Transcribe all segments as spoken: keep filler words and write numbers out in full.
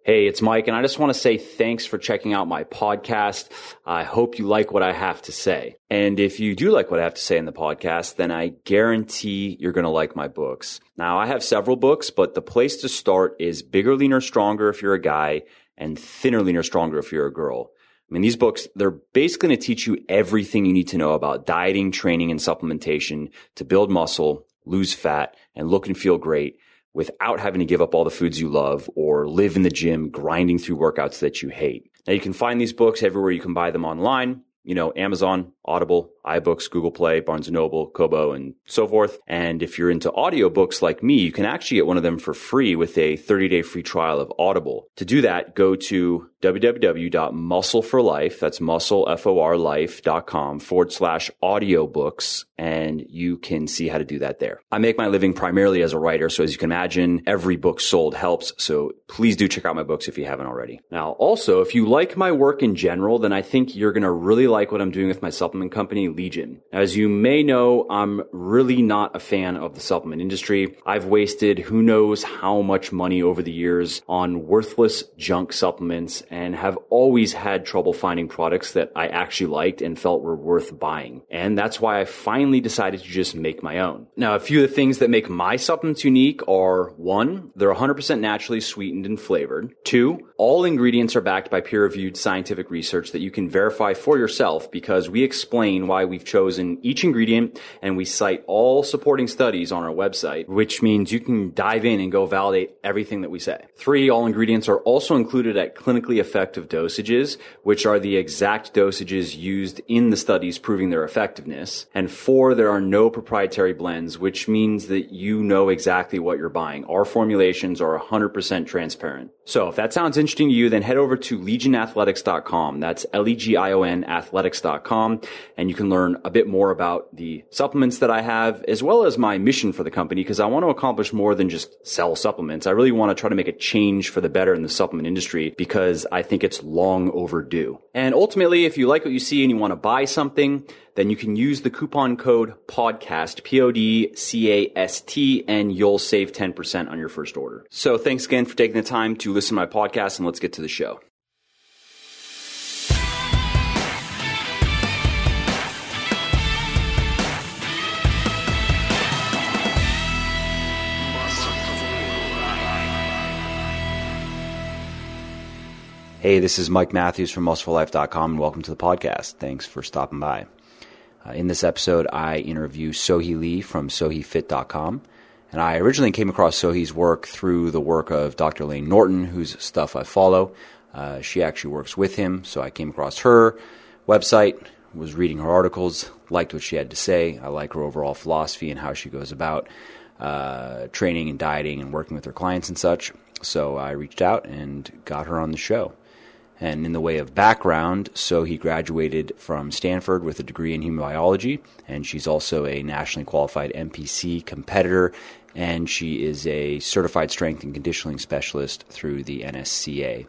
Hey, it's Mike, and I just want to say thanks for checking out my podcast. I hope you like what I have to say. And if you do like what I have to say in the podcast, then I guarantee you're going to like my books. Now, I have several books, but the place to start is Bigger, Leaner, Stronger if you're a guy, and Thinner, Leaner, Stronger if you're a girl. I mean, these books, they're basically going to teach you everything you need to know about dieting, training, and supplementation to build muscle, lose fat, and look and feel great, without having to give up all the foods you love or live in the gym grinding through workouts that you hate. Now, you can find these books everywhere you can buy them online. You know, Amazon, Audible, iBooks, Google Play, Barnes and Noble, Kobo, and so forth. And if you're into audiobooks like me, you can actually get one of them for free with a thirty-day free trial of Audible. To do that, go to www.muscleforlife, that's muscle, F O R, life.com forward slash audiobooks, and you can see how to do that there. I make my living primarily as a writer, so as you can imagine, every book sold helps, so please do check out my books if you haven't already. Now, also, if you like my work in general, then I think you're going to really like what I'm doing with my supplement company, Legion. As you may know, I'm really not a fan of the supplement industry. I've wasted who knows how much money over the years on worthless junk supplements and have always had trouble finding products that I actually liked and felt were worth buying. And that's why I finally decided to just make my own. Now, a few of the things that make my supplements unique are, one, they're one hundred percent naturally sweetened and flavored. Two, all ingredients are backed by peer-reviewed scientific research that you can verify for yourself because we explain why we've chosen each ingredient and we cite all supporting studies on our website, which means you can dive in and go validate everything that we say. Three, all ingredients are also included at clinically effective dosages, which are the exact dosages used in the studies proving their effectiveness. And four, there are no proprietary blends, which means that you know exactly what you're buying. Our formulations are one hundred percent transparent. So if that sounds interesting to you, then head over to legion athletics dot com. That's L E G I O N athletics dot com. And you can learn a bit more about the supplements that I have, as well as my mission for the company, because I want to accomplish more than just sell supplements. I really want to try to make a change for the better in the supplement industry because I think it's long overdue. And ultimately, if you like what you see and you want to buy something, then you can use the coupon code PODCAST, P O D C A S T, and you'll save ten percent on your first order. So thanks again for taking the time to listen to my podcast, and let's get to the show. Hey, this is Mike Matthews from muscle for life dot com, and welcome to the podcast. Thanks for stopping by. Uh, in this episode, I interview Sohee Lee from sohee fit dot com, and I originally came across Sohee's work through the work of Doctor Layne Norton, whose stuff I follow. Uh, she actually works with him, so I came across her website, was reading her articles, liked what she had to say. I like her overall philosophy and how she goes about uh, training and dieting and working with her clients and such. So I reached out and got her on the show. And in the way of background, Sohee graduated from Stanford with a degree in human biology, and she's also a nationally qualified N P C competitor, and she is a certified strength and conditioning specialist through the N S C A.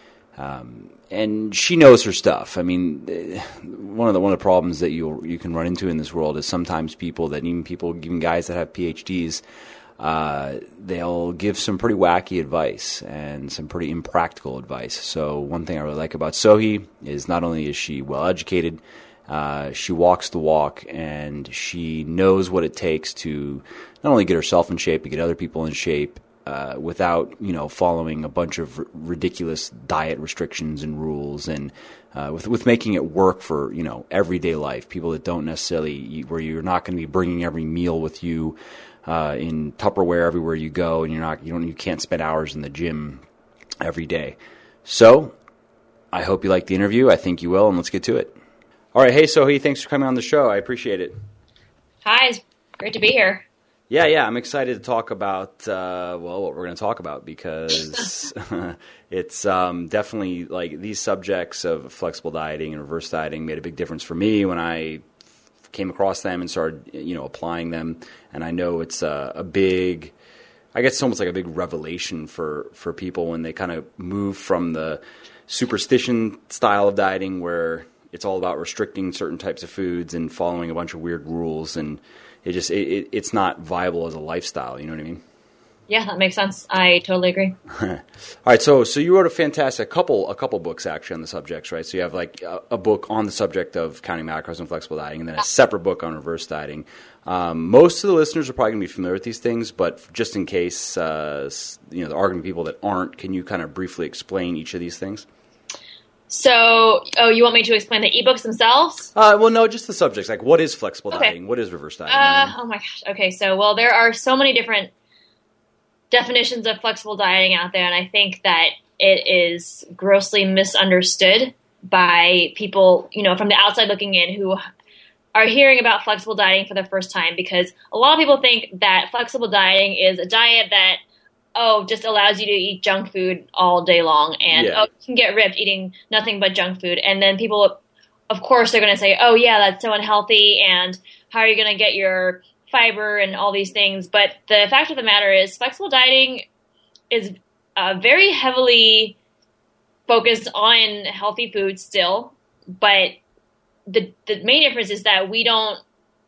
Um, and she knows her stuff. I mean, one of the one of the problems that you you can run into in this world is sometimes people that even people even guys that have P H Ds. Uh, they'll give some pretty wacky advice and some pretty impractical advice. So one thing I really like about Sohee is not only is she well educated, uh, she walks the walk and she knows what it takes to not only get herself in shape, but get other people in shape uh, without, you know, following a bunch of r- ridiculous diet restrictions and rules, and uh, with with making it work for, you know, everyday life. People that don't necessarily, where you're not going to be bringing every meal with you Uh, in Tupperware everywhere you go, and you're not, you don't, you can't spend hours in the gym every day. So, I hope you liked the interview. I think you will, and let's get to it. All right, hey Sohee, thanks for coming on the show. I appreciate it. Hi, it's great to be here. Yeah, yeah, I'm excited to talk about uh, well, what we're going to talk about because it's um, definitely like these subjects of flexible dieting and reverse dieting made a big difference for me when I came across them and started, you know, applying them. And I know it's a, a big, I guess it's almost like a big revelation for, for people when they kind of move from the superstition style of dieting where it's all about restricting certain types of foods and following a bunch of weird rules. And it just, it, it, it's not viable as a lifestyle. You know what I mean? Yeah, that makes sense. I totally agree. All right, so so you wrote a fantastic couple a couple books actually on the subjects, right? So you have like a, a book on the subject of counting macros and flexible dieting, and then a separate book on reverse dieting. Um, most of the listeners are probably going to be familiar with these things, but just in case uh, you know there are going to be people that aren't, can you kind of briefly explain each of these things? So, oh, you want me to explain the ebooks themselves? Uh, well, no, just the subjects. Like, what is flexible Okay. dieting? What is reverse dieting? Uh, oh my gosh. Okay, so well, there are so many different definitions of flexible dieting out there, and I think that it is grossly misunderstood by people, you know, from the outside looking in who are hearing about flexible dieting for the first time, because a lot of people think that flexible dieting is a diet that, oh, just allows you to eat junk food all day long, and Yeah. oh, you can get ripped eating nothing but junk food. And then people, of course, they're going to say, oh yeah, that's so unhealthy, and how are you going to get your fiber and all these things? But the fact of the matter is, flexible dieting is uh, very heavily focused on healthy foods still, but the the main difference is that we don't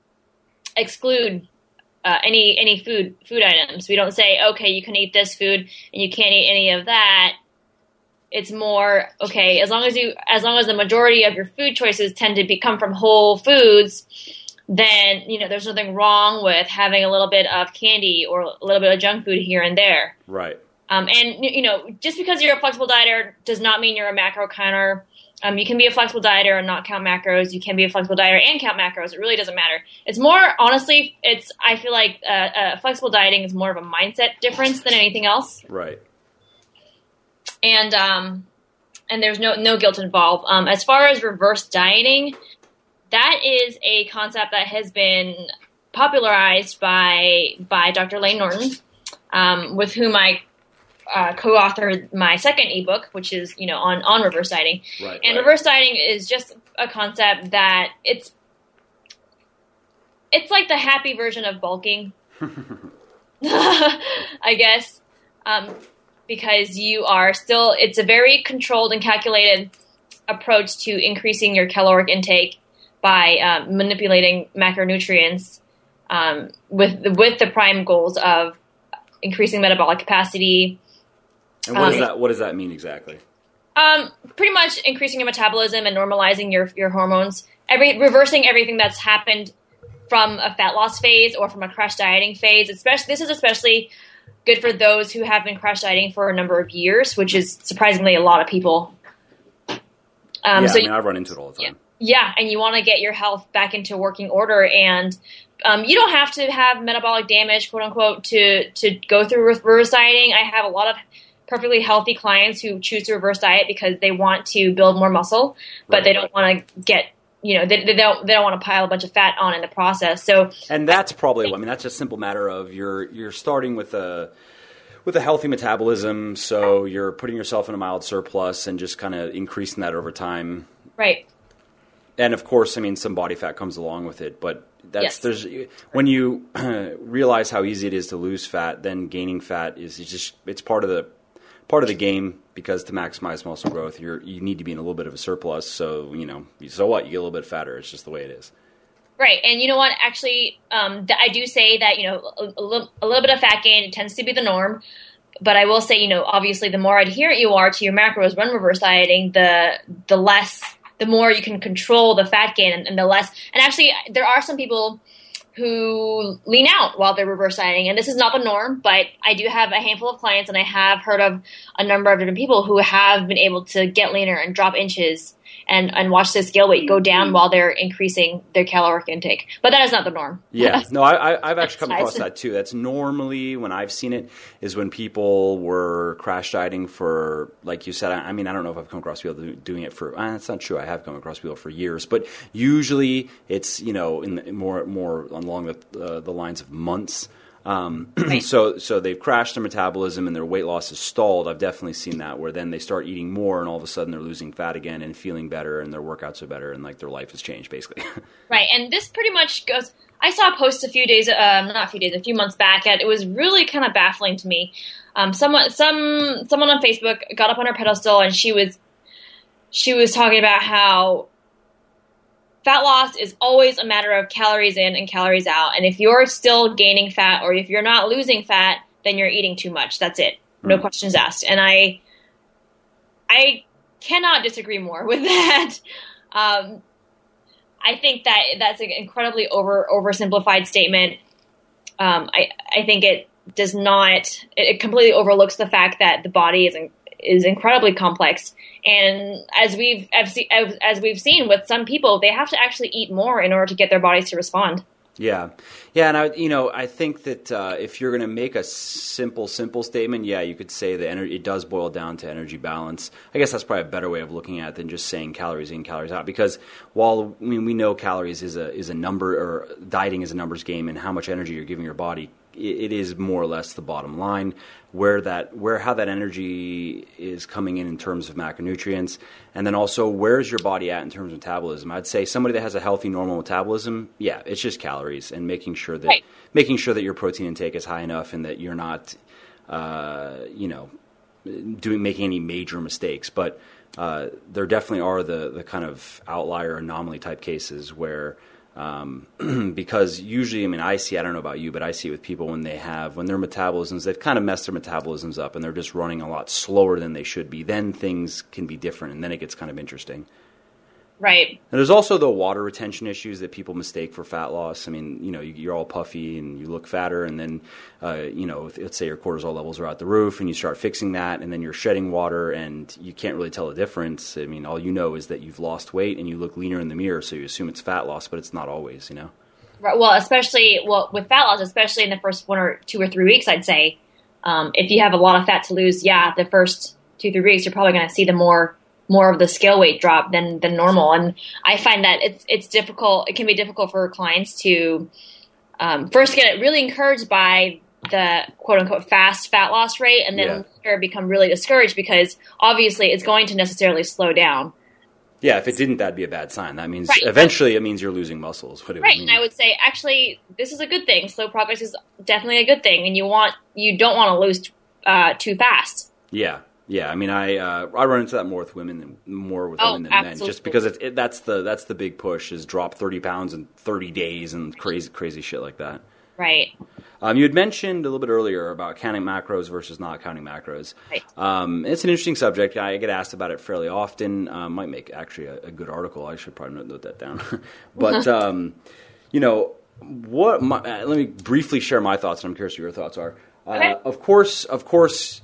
exclude uh, any any food food items. We don't say, okay, you can eat this food and you can't eat any of that. It's more, okay, as long as you as long as the majority of your food choices tend to be, come from whole foods, then, you know, there's nothing wrong with having a little bit of candy or a little bit of junk food here and there. Right. Um, and, you know, just because you're a flexible dieter does not mean you're a macro counter. Um, you can be a flexible dieter and not count macros. You can be a flexible dieter and count macros. It really doesn't matter. It's more, honestly, it's, I feel like uh, uh, flexible dieting is more of a mindset difference than anything else. Right. And um, and there's no, no guilt involved. Um, as far as reverse dieting, that is a concept that has been popularized by by Doctor Layne Norton, um, with whom I uh, co-authored my second ebook, which is, you know, on, on reverse dieting. Right, and right. reverse dieting is just a concept that it's it's like the happy version of bulking, I guess, um, because you are still, it's a very controlled and calculated approach to increasing your caloric intake by um, manipulating macronutrients um, with the, with the prime goals of increasing metabolic capacity. And what um, does that what does that mean exactly? Um, pretty much increasing your metabolism and normalizing your your hormones, every reversing everything that's happened from a fat loss phase or from a crash dieting phase. Especially, this is especially good for those who have been crash dieting for a number of years, which is surprisingly a lot of people. Um, yeah, so I mean, I run into it all the time. Yeah, and you want to get your health back into working order, and um, you don't have to have metabolic damage, quote unquote, to to go through reverse dieting. I have a lot of perfectly healthy clients who choose to reverse diet because they want to build more muscle, but Right, they don't right. want to get, you know, they, they don't they don't want to pile a bunch of fat on in the process. So, And that's probably, I mean, that's a simple matter of you're you're starting with a with a healthy metabolism, so you're putting yourself in a mild surplus and just kind of increasing that over time. right. And of course, I mean, some body fat comes along with it, but that's Yes. there's when you realize how easy it is to lose fat, then gaining fat is is just it's part of the part of the game, because to maximize muscle growth, you're you need to be in a little bit of a surplus. So you know, so what? You get a little bit fatter. It's just the way it is. Right, and you know what? Actually, um, th- I do say that, you know, a, a, little, a little bit of fat gain tends to be the norm. But I will say, you know, obviously, the more adherent you are to your macros when reverse dieting, the the less, the more you can control the fat gain, and, and the less. And actually, there are some people who lean out while they're reverse dieting, and this is not the norm. But I do have a handful of clients, and I have heard of a number of different people who have been able to get leaner and drop inches and, and watch their scale weight go down while they're increasing their caloric intake. But that is not the norm. Yeah, no, I, I, I've actually come across Exercise. that too. That's normally when I've seen it is when people were crash dieting for, like you said. I, I mean, I don't know if I've come across people do- doing it for. Uh, that's not true. I have come across people for years, but usually it's, you know, in the, more more along the uh, the lines of months. Um, so so they've crashed their metabolism and their weight loss is stalled. I've definitely seen that, where then they start eating more and all of a sudden they're losing fat again and feeling better and their workouts are better and like their life has changed basically. Right, and this pretty much goes. I saw a post a few days, um, not a few days, a few months back, and it was really kind of baffling to me. Um, someone, some, someone on Facebook got up on her pedestal, and she was, she was talking about how fat loss is always a matter of calories in and calories out, and if you're still gaining fat or if you're not losing fat, then you're eating too much. That's it. No Mm. questions asked. And I, I cannot disagree more with that. Um, I think that that's an incredibly over oversimplified statement. Um, I I think it does not. It, it completely overlooks the fact that the body is in, is incredibly complex, and as we've as, as we've seen with some people, they have to actually eat more in order to get their bodies to respond. Yeah. Yeah. And I, you know, I think that uh, if you're going to make a simple, simple statement, yeah, you could say that energy, it does boil down to energy balance. I guess that's probably a better way of looking at it than just saying calories in, calories out. Because while I mean, we know calories is a, is a number, or dieting is a numbers game, and how much energy you're giving your body, it, it is more or less the bottom line. Where that, where how that energy is coming in in terms of macronutrients, and then also where's your body at in terms of metabolism. I'd say somebody that has a healthy, normal metabolism, yeah, it's just calories, and making sure that right. making sure that your protein intake is high enough, and that you're not, uh, you know, doing making any major mistakes. But uh, there definitely are the the kind of outlier anomaly type cases where. Um, because usually, I mean, I see, I don't know about you, but I see with people when they have, when their metabolisms, they've kind of messed their metabolisms up and they're just running a lot slower than they should be, then things can be different, and then it gets kind of interesting. Right. And there's also the water retention issues that people mistake for fat loss. I mean, you know, you're all puffy and you look fatter, and then, uh, you know, let's say your cortisol levels are out the roof, and you start fixing that, and then you're shedding water, and you can't really tell the difference. I mean, all you know is that you've lost weight and you look leaner in the mirror, so you assume it's fat loss, but it's not always, you know? Right. Well, especially, well, with fat loss, especially in the first one or two or three weeks, I'd say, um, if you have a lot of fat to lose, yeah, the first two, three weeks, you're probably going to see the more more of the scale weight drop than than normal. And I find that it's it's difficult. It can be difficult for clients to um, first get really encouraged by the quote unquote fast fat loss rate, and then Yeah. later become really discouraged because obviously it's going to necessarily slow down. Yeah, if it didn't, that'd be a bad sign. That means Right. eventually it means you're losing muscles. What it Right. would And mean. I would say actually this is a good thing. Slow progress is definitely a good thing, and you want you don't want to lose uh, too fast. Yeah. Yeah, I mean, I uh, I run into that more with women than more with Oh, women than men, absolutely. just because it's it, that's the that's the big push is drop thirty pounds in thirty days and crazy crazy shit like that. Right. Um, you had mentioned a little bit earlier about counting macros versus not counting macros. Right. Um, it's an interesting subject. I get asked about it fairly often. Um, might make actually a, a good article. I should probably note that down. But um, you know, what? My, uh, let me briefly share my thoughts, and I'm curious what your thoughts are. Uh, Okay. Of course, of course.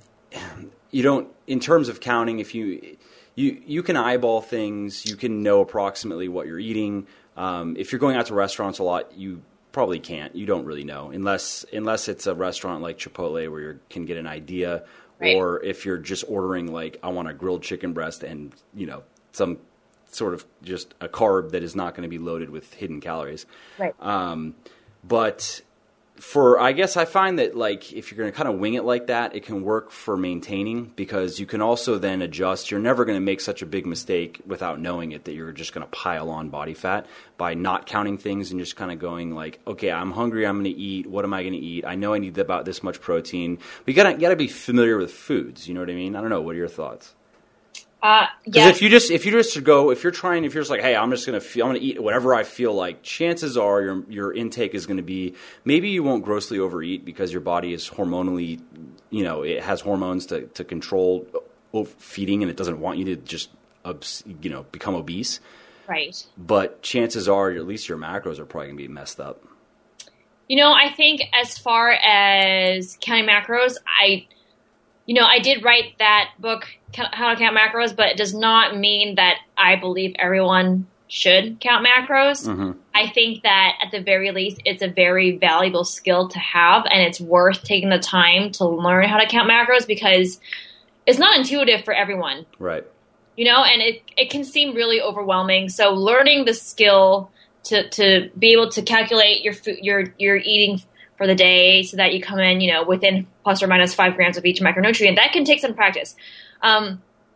You don't, in terms of counting, if you, you, you can eyeball things, you can know approximately what you're eating. Um, if you're going out to restaurants a lot, you probably can't. You don't really know unless, unless it's a restaurant like Chipotle where you can get an idea, Right. or if you're just ordering like, I want a grilled chicken breast and, you know, some sort of just a carb that is not going to be loaded with hidden calories. Right. Um, but for, I guess I find that like if you're going to kind of wing it like that, it can work for maintaining, because you can also then adjust. You're never going to make such a big mistake without knowing it that you're just going to pile on body fat by not counting things and just kind of going like, okay, I'm hungry, I'm going to eat. What am I going to eat? I know I need about this much protein. But you got to got to be familiar with foods. You know what I mean? I don't know. What are your thoughts? Uh, Because yes. if you just if you just go if you're trying if you're just like, hey, I'm just gonna feel, I'm gonna eat whatever I feel like, chances are your your intake is gonna be, maybe you won't grossly overeat because your body is hormonally, you know, it has hormones to to control feeding, and it doesn't want you to just you know become obese. Right. But chances are at least your macros are probably gonna be messed up. You know, I think as far as counting macros, I, you know, I did write that book, How to Count Macros, but it does not mean that I believe everyone should count macros. Mm-hmm. I think that at the very least, it's a very valuable skill to have, and it's worth taking the time to learn how to count macros because it's not intuitive for everyone. Right. You know, and it, it can seem really overwhelming. So learning the skill to, to be able to calculate your food, your your eating for the day, so that you come in, you know, within plus or minus five grams of each micronutrient, that can take some practice. Um,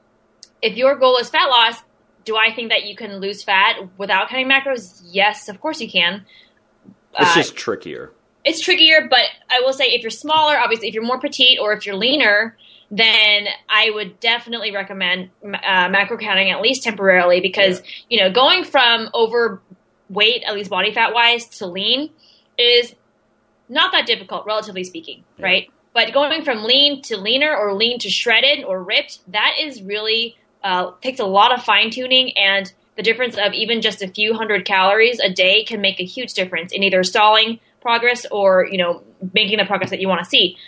if your goal is fat loss, do I think that you can lose fat without counting macros? Yes, of course you can. It's Uh, just trickier. It's trickier, but I will say if you're smaller, obviously if you're more petite or if you're leaner, then I would definitely recommend uh, macro counting at least temporarily, because, Yeah. you know, going from overweight, at least body fat wise, to lean is not that difficult, relatively speaking, Yeah. right? But going from lean to leaner or lean to shredded or ripped, that is really uh, takes a lot of fine tuning, and the difference of even just a few hundred calories a day can make a huge difference in either stalling progress or, you know, making the progress that you want to see.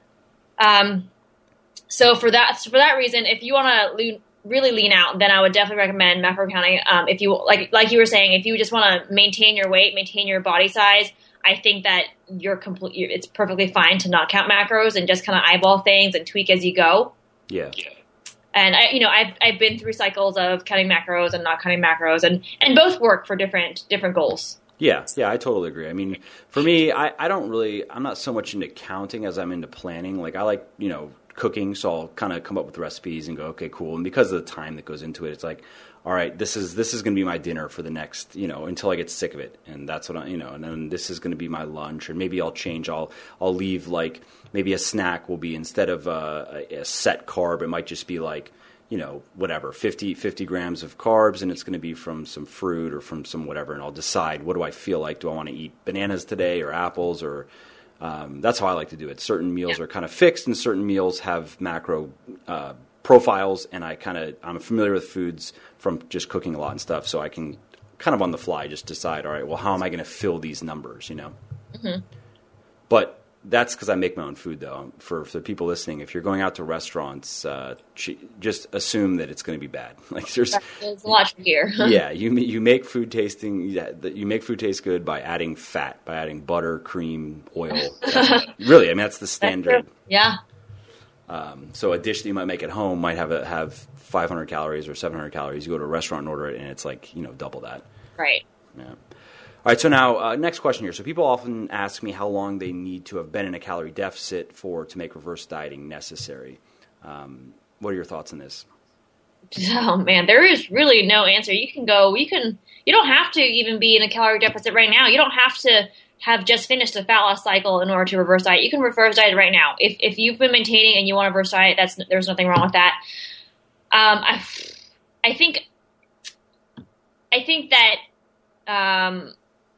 Um, so for that, for that reason, if you want to le- really lean out, then I would definitely recommend macro counting. Um, if you like, like you were saying, if you just want to maintain your weight, maintain your body size, I think that you're complete. It's perfectly fine to not count macros and just kind of eyeball things and tweak as you go. Yeah. And I, you know, I've I've been through cycles of counting macros and not counting macros, and, and both work for different different goals. Yeah, yeah, I totally agree. I mean, for me, I, I don't really, I'm not so much into counting as I'm into planning. Like, I like, you know, cooking, so I'll kind of come up with recipes and go, okay, cool. And because of the time that goes into it, it's like, all right, this is this is going to be my dinner for the next, you know, until I get sick of it. And that's what I, you know, and then this is going to be my lunch. Or maybe I'll change, I'll I'll leave, like, maybe a snack will be, instead of a, a set carb, it might just be like, you know, whatever, fifty, fifty grams of carbs, and it's going to be from some fruit or from some whatever, and I'll decide, what do I feel like? Do I want to eat bananas today or apples? Or um, that's how I like to do it. Certain meals Yeah. are kind of fixed, and certain meals have macro uh, profiles, and I kind of, I'm familiar with foods from just cooking a lot and stuff, so I can kind of on the fly just decide, all right, well, how am I going to fill these numbers, you know? Mm-hmm. But that's because I make my own food, though. For, for the people listening, if you're going out to restaurants, uh, just assume that it's going to be bad. Like, there's, it's a lot trickier. yeah, you you make food tasting, yeah, you make food taste good by adding fat, by adding butter, cream, oil. Really, I mean, that's the standard. That's yeah. Um, so a dish that you might make at home might have a, have five hundred calories or seven hundred calories. You go to a restaurant and order it, and it's like, you know, double that. Right. Yeah. All right, so now uh, next question here. So people often ask me how long they need to have been in a calorie deficit for to make reverse dieting necessary. Um, what are your thoughts on this? Oh man, there is really no answer. You can go, you can, you don't have to even be in a calorie deficit right now. You don't have to have just finished a fat loss cycle in order to reverse diet. You can reverse diet right now. If if you've been maintaining and you want to reverse diet, that's there's nothing wrong with that. Um, I, I think, I think that, um,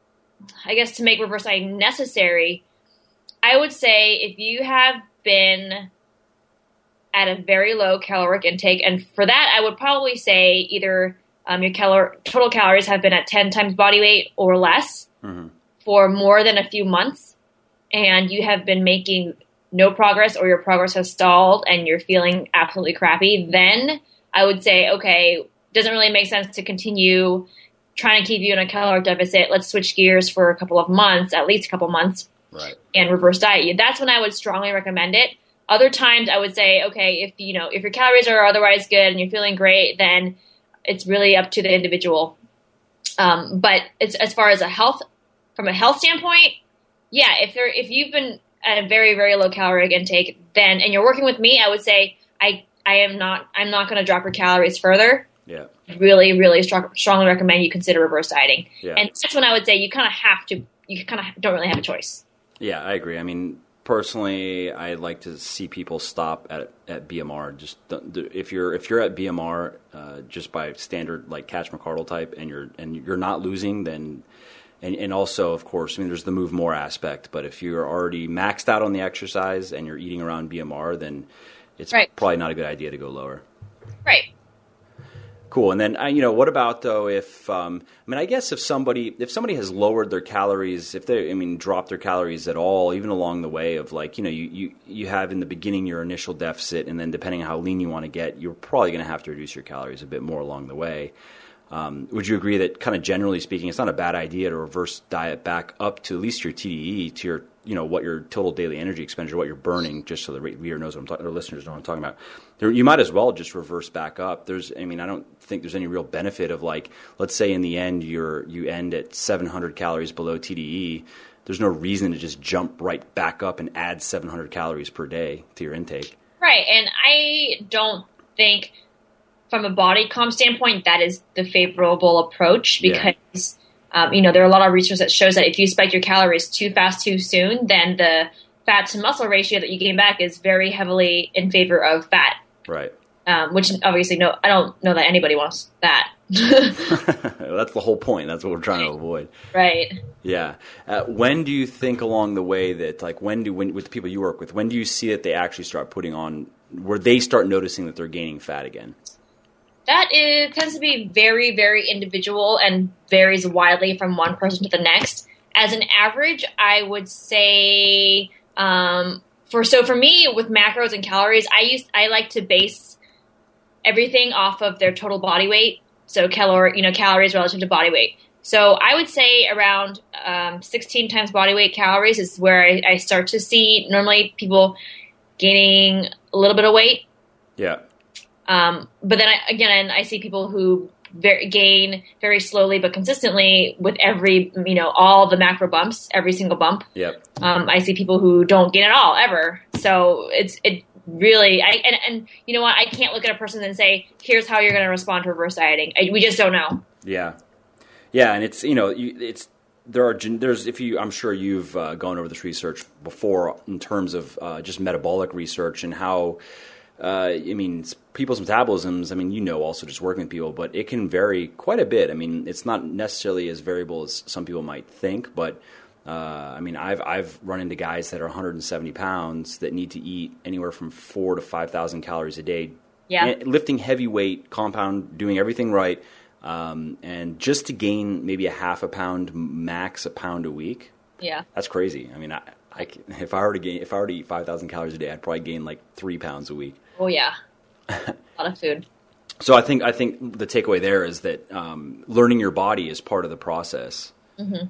I guess to make reverse dieting necessary, I would say if you have been at a very low caloric intake, and for that I would probably say either um, your calor- total calories have been at ten times body weight or less mm-hmm. for more than a few months, and you have been making no progress or your progress has stalled and you're feeling absolutely crappy, then I would say, okay, doesn't really make sense to continue trying to keep you in a caloric deficit. Let's switch gears for a couple of months, at least a couple of months, right, and reverse diet you. That's when I would strongly recommend it. Other times I would say, okay, if you know if your calories are otherwise good and you're feeling great, then it's really up to the individual. Um, but it's, as far as a health, from a health standpoint, yeah, if they're if you've been at a very very low caloric intake, then and you're working with me, I would say I I am not I'm not going to drop your calories further. Yeah. Really, really strong, strongly recommend you consider reverse dieting. Yeah. And that's when I would say you kind of have to, you kind of don't really have a choice. Yeah, I agree. I mean, personally, I like to see people stop at at B M R. Just don't, if you're if you're at B M R, uh, just by standard like Cash-McArdle type, and you're and you're not losing, then and and also of course, I mean, there's the move more aspect. But if you're already maxed out on the exercise and you're eating around B M R, then it's right. probably not a good idea to go lower. Right. Cool. And then, uh, you know, what about though if, um, I mean, I guess if somebody, if somebody has lowered their calories, if they, I mean, dropped their calories at all, even along the way of like, you know, you, you, you have in the beginning your initial deficit, and then depending on how lean you want to get, you're probably going to have to reduce your calories a bit more along the way. Um, would you agree that kind of generally speaking, it's not a bad idea to reverse diet back up to at least your T D E, to your, you know, what your total daily energy expenditure, what you're burning, just so the reader knows what I'm talking, or listeners know what I'm talking about. There, you might as well just reverse back up. There's, I mean, I don't think there's any real benefit of like, let's say in the end you're you end at seven hundred calories below T D E. There's no reason to just jump right back up and add seven hundred calories per day to your intake. Right, and I don't think, from a body comp standpoint, that is the favorable approach because, yeah. um, you know, there are a lot of research that shows that if you spike your calories too fast, too soon, then the fat to muscle ratio that you gain back is very heavily in favor of fat. Right. um, which obviously no, I don't know that anybody wants that. That's the whole point. That's what we're trying to avoid. Right. Yeah. Uh, when do you think along the way that, like, when do, when, with the people you work with, when do you see that they actually start putting on, where they start noticing that they're gaining fat again? That is, tends to be very, very individual and varies widely from one person to the next. As an average, I would say, um, for so for me with macros and calories, I use I like to base everything off of their total body weight. So calor, you know, calories relative to body weight. So I would say around um, sixteen times body weight calories is where I, I start to see normally people gaining a little bit of weight. Yeah. Um, but then I, again, I see people who very, gain very slowly but consistently with every, you know, all the macro bumps, every single bump. Yep. Um, I see people who don't gain at all ever. So it's it really, I and, and you know what? I can't look at a person and say, here's how you're going to respond to reverse dieting. I, we just don't know. Yeah. Yeah, and it's, you know, you, it's there are there's if you I'm sure you've uh, gone over this research before in terms of uh, just metabolic research and how. Uh, I mean, people's metabolisms, I mean, you know, also just working with people, but it can vary quite a bit. I mean, it's not necessarily as variable as some people might think, but uh, I mean, I've I've run into guys that are one hundred seventy pounds that need to eat anywhere from four to five thousand calories a day, yeah, lifting heavy weight, compound, doing everything right, um, and just to gain maybe a half a pound, max a pound a week. Yeah, that's crazy. I mean, I, I if I were to gain, if I were to eat five thousand calories a day, I'd probably gain like three pounds a week. Oh yeah, a lot of food. So I think I think the takeaway there is that um, learning your body is part of the process. Mm-hmm.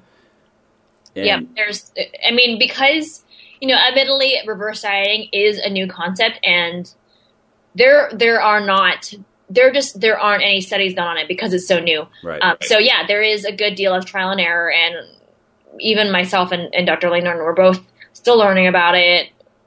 Yeah, there's. I mean, because you know, admittedly, reverse dieting is a new concept, and there there are not there just there aren't any studies done on it because it's so new. Right. Um, so yeah, there is a good deal of trial and error, and even myself and, and Doctor Layton, we're both still learning about it.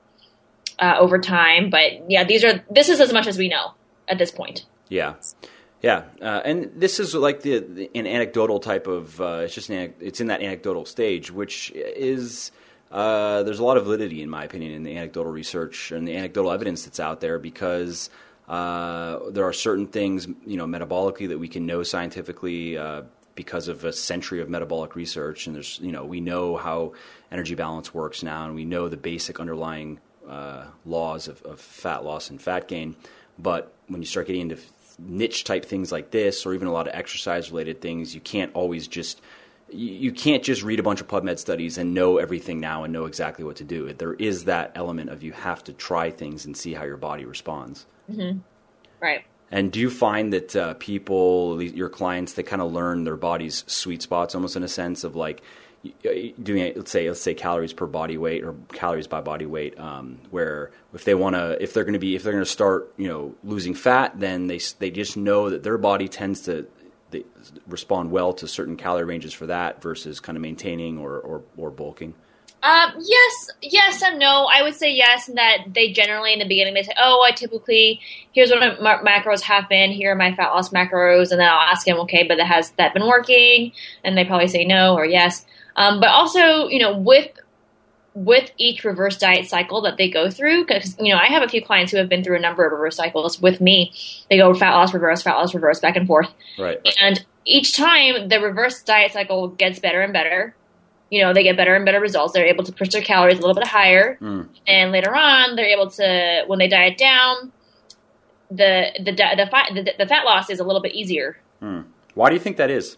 Uh, over time, but yeah, these are this is as much as we know at this point. Yeah, yeah, uh, and this is like the, the an anecdotal type of. Uh, it's just an, it's in that anecdotal stage, which is uh, there's a lot of validity, in my opinion, in the anecdotal research and the anecdotal evidence that's out there because uh, there are certain things, you know, metabolically that we can know scientifically. Uh, because of a century of metabolic research, and there's, you know, we know how energy balance works now, and we know the basic underlying uh, laws of, of fat loss and fat gain. But when you start getting into niche type things like this, or even a lot of exercise related things, you can't always just, you, you can't just read a bunch of PubMed studies and know everything now and know exactly what to do. There is that element of you have to try things and see how your body responds. Mm-hmm. Right. And do you find that uh, people, your clients, they kind of learn their body's sweet spots, almost in a sense of like doing it, let's say, let's say calories per body weight or calories by body weight, um, where if they want to, if they're going to be, if they're going to start, you know, losing fat, then they they just know that their body tends to they respond well to certain calorie ranges for that versus kind of maintaining or or, or bulking. Um, yes, yes and no. I would say yes, in that they generally in the beginning they say, "Oh, I typically here's what my macros have been. Here are my fat loss macros," and then I'll ask them, "Okay, but has that been working?" And they probably say no or yes. Um, but also, you know, with with each reverse diet cycle that they go through, because you know, I have a few clients who have been through a number of reverse cycles with me. They go fat loss, reverse, fat loss, reverse, back and forth. Right. And each time the reverse diet cycle gets better and better. You know, they get better and better results. They're able to push their calories a little bit higher. Mm. And later on, they're able to, when they diet down, the the the, fat, the, the fat loss is a little bit easier. Mm. Why do you think that is?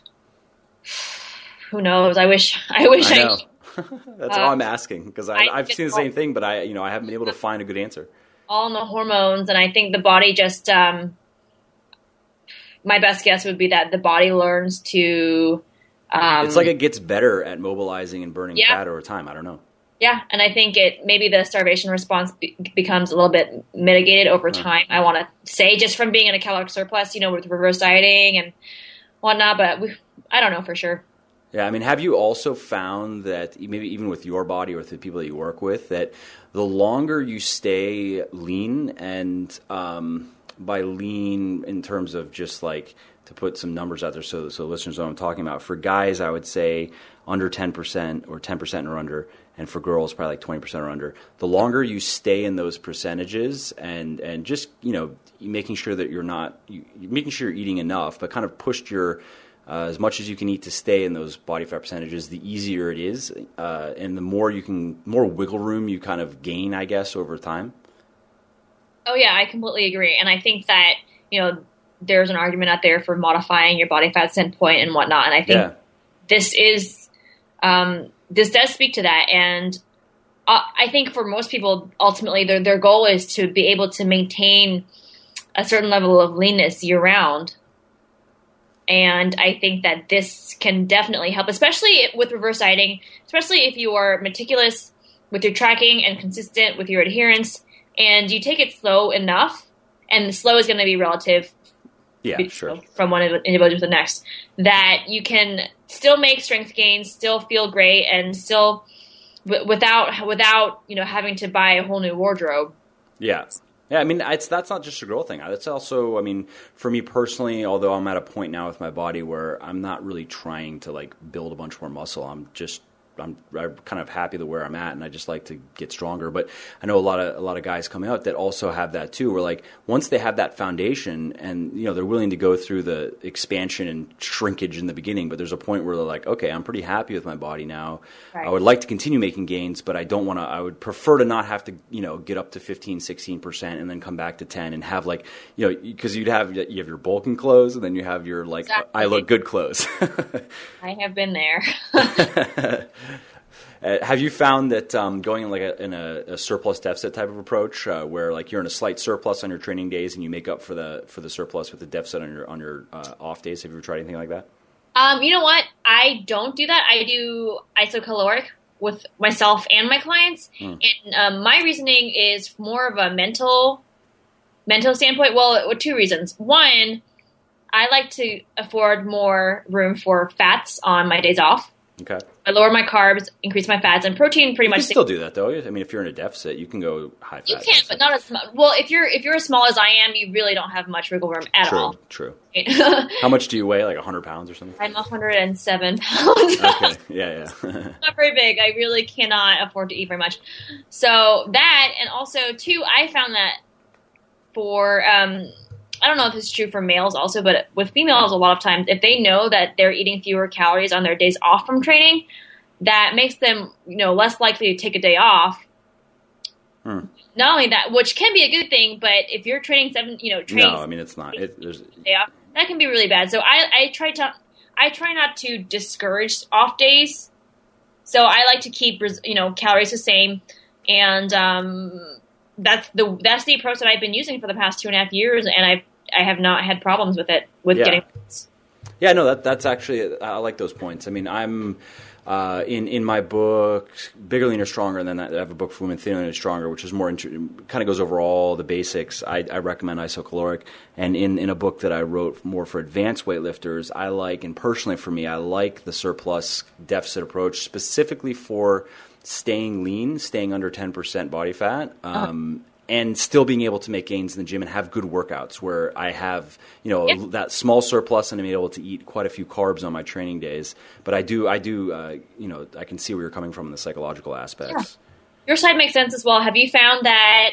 Who knows? I wish I wish I know. I That's uh, all I'm asking, because I've seen the same thing, but I, you know, I haven't been able to find a good answer. All in the hormones, and I think the body just, um, my best guess would be that the body learns to... Um, it's like it gets better at mobilizing and burning yeah. fat over time. I don't know. Yeah, and I think it maybe the starvation response be- becomes a little bit mitigated over time. I want to say just from being in a caloric surplus, you know, with reverse dieting and whatnot, but we, I don't know for sure. Yeah, I mean, have you also found that maybe even with your body or with the people that you work with, that the longer you stay lean and um, by lean in terms of just like to put some numbers out there so so listeners know what I'm talking about. For guys, I would say under ten percent or ten percent or under, and for girls, probably like twenty percent or under. The longer you stay in those percentages and, and just, you know, making sure that you're not, you, making sure you're eating enough, but kind of pushed your, uh, as much as you can eat to stay in those body fat percentages, the easier it is. Uh, and the more you can, more wiggle room you kind of gain, I guess, over time. Oh, yeah, I completely agree. And I think that, you know, there's an argument out there for modifying your body fat set point and whatnot. And I think yeah. this is, um, this does speak to that. And uh, I think for most people, ultimately, their, their goal is to be able to maintain a certain level of leanness year round. And I think that this can definitely help, especially with reverse dieting, especially if you are meticulous with your tracking and consistent with your adherence, and you take it slow enough, and the slow is going to be relative. Yeah, sure. From one individual to the next, that you can still make strength gains, still feel great, and still w- without without you know having to buy a whole new wardrobe. Yeah, yeah. I mean, it's that's not just a girl thing. That's also, I mean, for me personally. Although I'm at a point now with my body where I'm not really trying to like build a bunch more muscle. I'm just I'm, I'm kind of happy to where I'm at, and I just like to get stronger. But I know a lot of a lot of guys coming out that also have that too. Where like once they have that foundation, and you know they're willing to go through the expansion and shrinkage in the beginning, but there's a point where they're like, okay, I'm pretty happy with my body now. Right. I would like to continue making gains, but I don't want to. I would prefer to not have to, you know, get up to fifteen, sixteen percent and then come back to ten and have like, you know, because you'd have you have your bulking clothes and then you have your like exactly. I look good clothes. I have been there. Uh, have you found that um, going in like a, in a, a surplus deficit type of approach, uh, where like you're in a slight surplus on your training days and you make up for the for the surplus with the deficit on your on your uh, off days? Have you ever tried anything like that? Um, you know what? I don't do that. I do isocaloric with myself and my clients, mm. and um, my reasoning is more of a mental mental standpoint. Well, two reasons. One, I like to afford more room for fats on my days off. Okay. I lower my carbs, increase my fats, and protein pretty you much. You can still do that, though. I mean, if you're in a deficit, you can go high fat. You can, but not as small. Well, if you're if you're as small as I am, you really don't have much wiggle room at true, all. True, true. How much do you weigh? Like one hundred pounds or something? I'm one hundred seven pounds. Okay, yeah, yeah. Not very big. I really cannot afford to eat very much. So that, and also, too, I found that for... Um, I don't know if this is true for males also, but with females, a lot of times, if they know that they're eating fewer calories on their days off from training, that makes them, you know, less likely to take a day off. Hmm. Not only that, which can be a good thing, but if you're training seven, you know, training no, I mean it's not. It, there's... day off, that can be really bad. So I, I try to, I try not to discourage off days. So I like to keep, you know, calories the same, and um, that's the that's the approach that I've been using for the past two and a half years, and I've I have not had problems with it, with yeah. getting. Yeah, no, that that's actually, I like those points. I mean, I'm uh, in in my book, Bigger, Leaner, Stronger, and then I have a book for women, Thinner, Leaner, Stronger, which is more inter- kind of goes over all the basics. I, I recommend isocaloric, and in in a book that I wrote more for advanced weightlifters, I like, and personally for me, I like the surplus deficit approach specifically for staying lean, staying under ten percent body fat. Um, uh-huh. And still being able to make gains in the gym and have good workouts where I have, you know, yeah. that small surplus and I'm able to eat quite a few carbs on my training days. But I do, I do, uh, you know, I can see where you're coming from in the psychological aspects. Yeah. Your side makes sense as well. Have you found that